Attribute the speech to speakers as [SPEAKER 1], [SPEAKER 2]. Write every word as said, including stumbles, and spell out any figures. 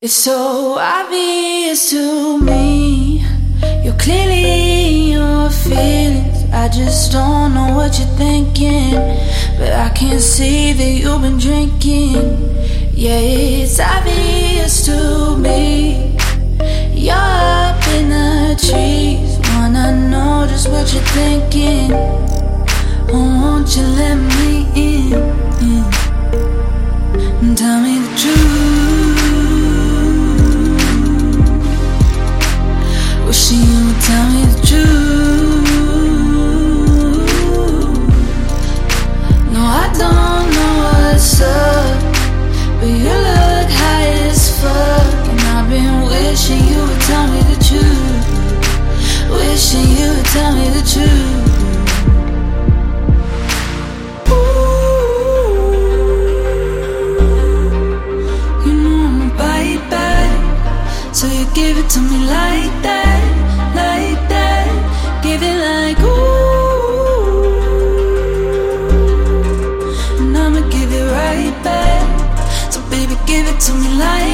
[SPEAKER 1] It's so obvious to me. You're clearly in your feelings. I just don't know what you're thinking, but I can see that you've been drinking. Yeah, it's obvious to me. You're up in the trees. Wanna know just what you're thinking. Oh, won't you let me in, in? And tell me the truth. Wishing you would tell me the truth. No, I don't know what's up, but you look high as fuck, and I've been wishing you would tell me the truth. Wishing you would tell me the truth. Ooh, you know I'ma bite back, so you give it to me like that, like that. Give it like ooh, and I'ma give it right back. So baby, give it to me like